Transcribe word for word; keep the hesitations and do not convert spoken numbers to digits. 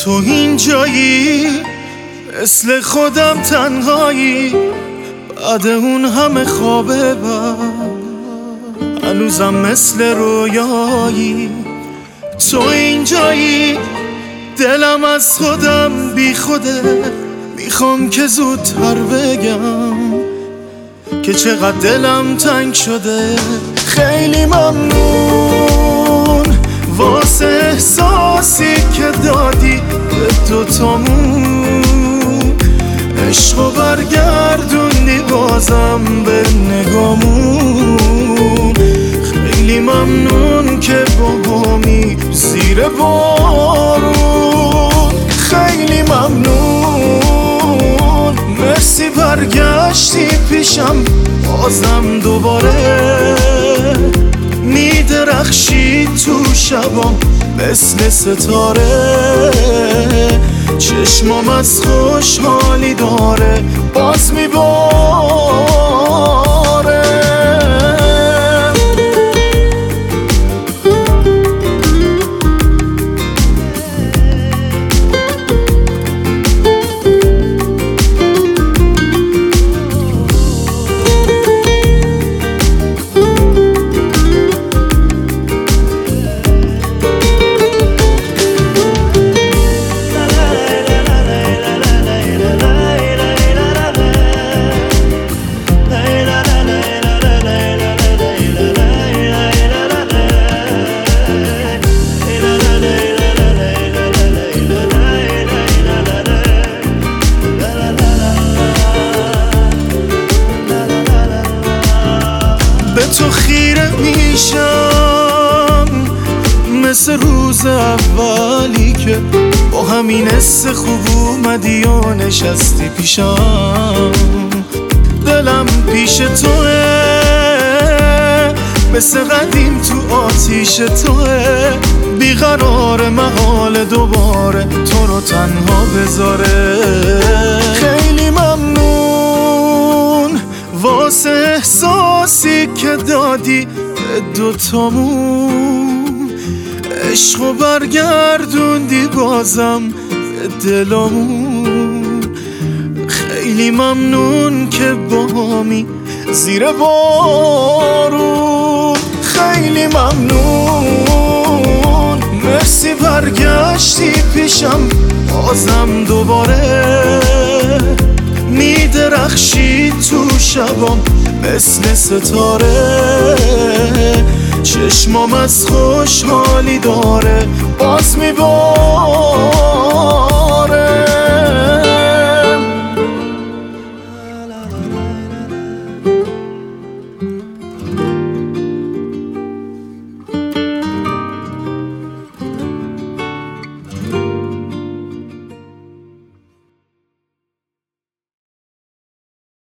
تو اینجایی مثل خودم تنهایی، بعد اون همه خوابه بر هنوزم مثل رویایی. تو اینجایی دلم از خودم بی خوده، میخوام که زودتر بگم که چقدر دلم تنگ شده. خیلی ممنون واسه احساسی که دادی به دوتامون، عشقو برگردوندی بازم به نگامون. خیلی ممنون که با همی زیر بارون، خیلی ممنون مرسی برگشتی پیشم بازم دوباره. میدرخشی تو شبام مثل ستاره، چشمام از خوشحالی داره باز میباره. به تو خیره میشم مثل روز اولی که با همین حس خوب اومدی و نشستی پیشم. دلم پیش توه مثل قدیم تو آتیش توه، بیقرار محال دوباره تو رو تنها بذاره. خیلی ممنون واسه احساسی که دادی به دوتامون، عشقو برگردوندی بازم به دلامون. خیلی ممنون که با همی زیر بارون، خیلی ممنون مرسی برگشتی پیشم بازم دوباره. میدرخشی تو شبام مثل ستاره، چشمام از خوشحالی داره باز میباره.